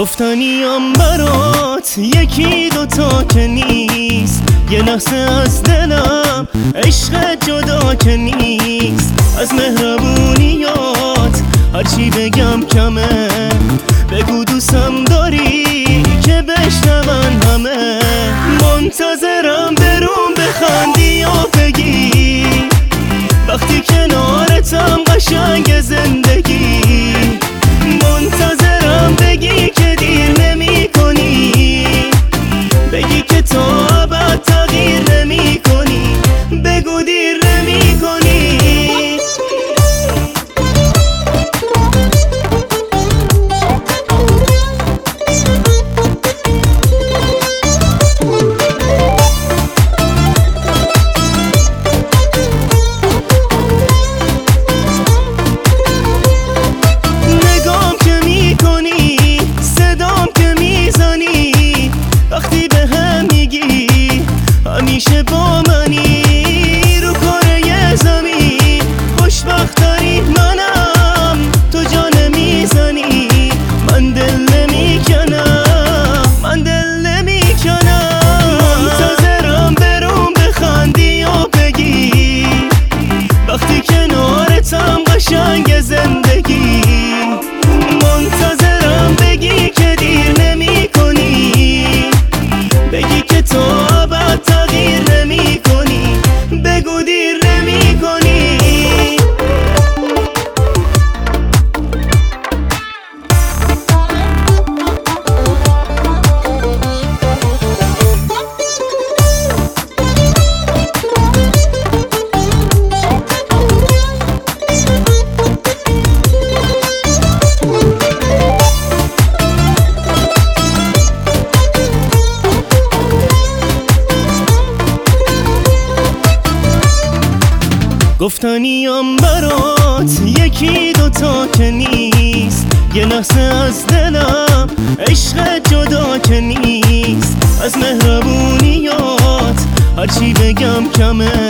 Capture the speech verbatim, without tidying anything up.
گفتنیم برات یکی دوتا که نیست، یه لحظه از دلم عشق جدا که نیست. از مهربونیات هرچی بگم کمه، بگو دوستم داری که بشنون همه. منتظرم برون بخندی و بگی وقتی کنارتم قشنگ زندگی. منتظرم بگی که دیر نمی کنی، بگی که تا ابد تغییر نمی کنی، بگو دیر نمی کنی. همیشه با منی رو کره زمین، خوشبخت‌ترین منم، تو جان نمیزنی. من دل نمیکنم، من دل نمیکنم. منتظرم برون بخندی و بگی وقتی کنارتم قشنگ زندگی. منتظرم بگی که دیر نمی کنی، بگی که تو ابد تغییر نمی کنی، بگو دیر نمی کنی. گفتنیم برات یکی دوتا که نیست، یه لحظه از دلم عشق جدا که نیست. از مهربونیات هرچی بگم کمه،